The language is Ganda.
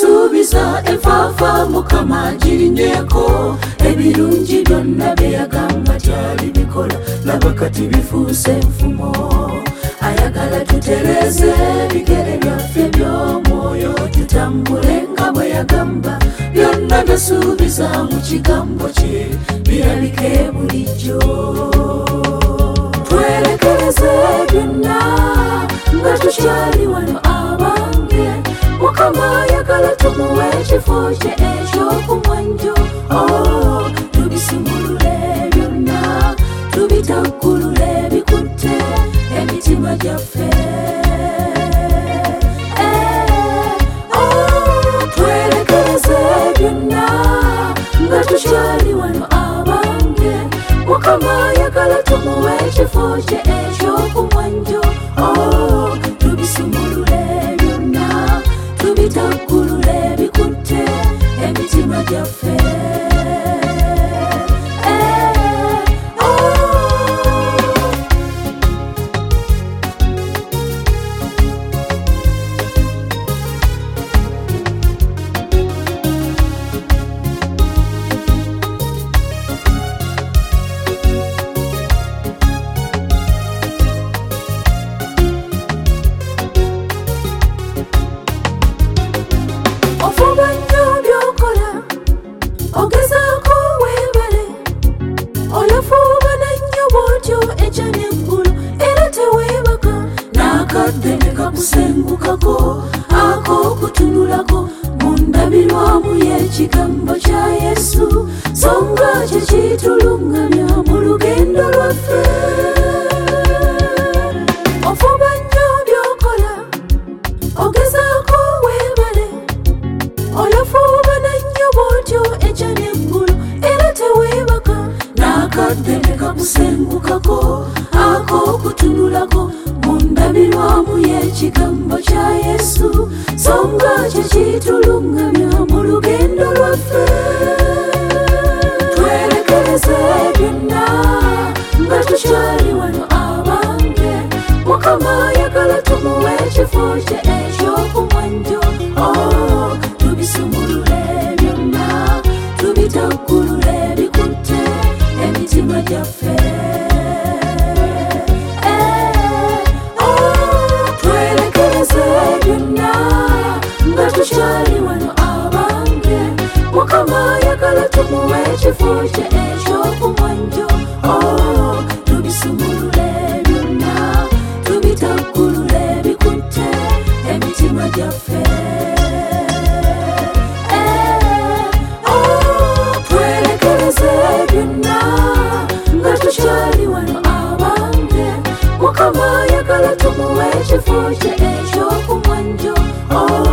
yasuubiza enfafa Mukama girinnyeko ebirungi byonna bye yagamba tyali bikola laba kati bifuuse enfumo ayagala tutereze bigere byaffe by'omwoyo tutambule nga bwe yagamba byonna byasuubiza mu kigambo kye birabike bulijjo twerekereze byonna nga tukyali wano abange Mukama ayagala tumuwe ekifo kye eky'okumwanjo tubisumulule byonna tubitaggulule bikutte emitima gyaffe twerekereze byonna nga tukyali wano abange Mukama ayagala tumuwe ekifo kye eky'okumwanjo tubisumulule byonna tubitaggulule bikutte emitima gyaffe ofuba nnyo by'okola ogezaako weebale olafuba nannyo bw'otyo enkya n'eggulu era teweebaka n'akadde ne kakusengukako ak'okutunulako mu ndabirwamu y'ekigambo kya Yesu so nga kye kitulungamya mu lugendo lwaffe ofuba nnyo by'okola ogezaako weebale olafuba nannyo bw'otyo enkya n'eggulu era teweebaka n'akadde ne kakusengukako ak'okutunulako mu ndabirwamu y'ekigambo kya Yesu so nga kye kitulungamya mu lugendo lwaffe twerekereze byonna nga tukyali wano abange Mukama ayagala tumuwe ekifo kye eky'okumwanjo tubisumulule byonna tubitaggulule bikutte emitima gyaffe twerekereze byonna nga tukyali wano abange Mukama ayagala tumuwe ekifo kye eky'okumwanjo tubisumulule byonna tubitaggulule bikutte emitima gyaffe twerekereze byonna nga tukyali wano abange Mukama ayagala tumuwe ekifo kye eky'okumwanjo